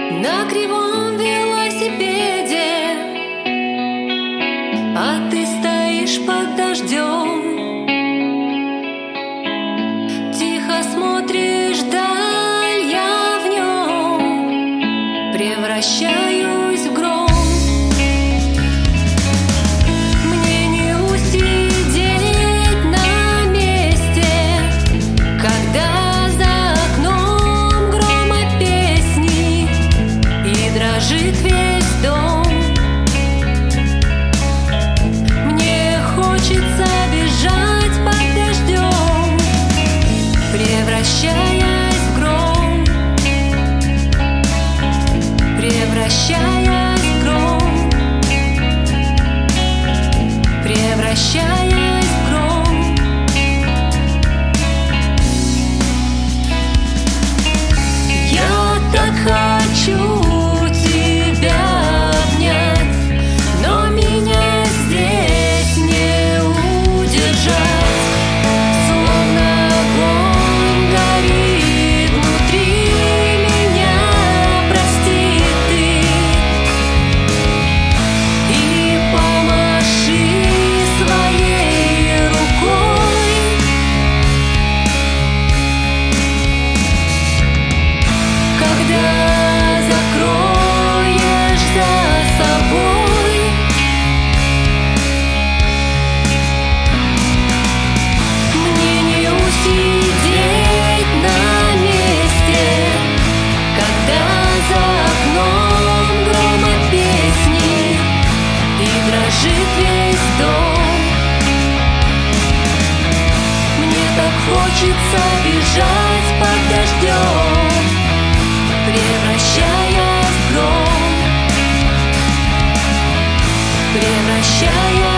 на кривом велосипеде, а ты стоишь под дождем, тихо смотришь вдаль, я в нем превращаюсь в гром. Мне не усидеть на месте, когда за окном грома песни и дрожит весь дом. Мне хочется бежать под дождем, превращаясь в гром, превращаясь в гром, превращаясь в гром. Я так хочу тебя обнять, но меня здесь не удержать. Словно огонь горит внутри меня, прости ты и помаши своей рукой. Когда закроешь за собой мне не усидеть на месте, когда за окном грома песни и дрожит весь дом. Мне так хочется бежать под дождем, превращаясь в гром, превращаясь